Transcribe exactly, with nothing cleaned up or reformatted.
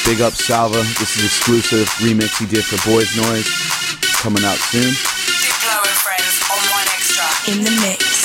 Big up Salva. This is exclusive remix he did for Boys Noise. Coming out soon. Diplo and Friends on One Extra. In the mix.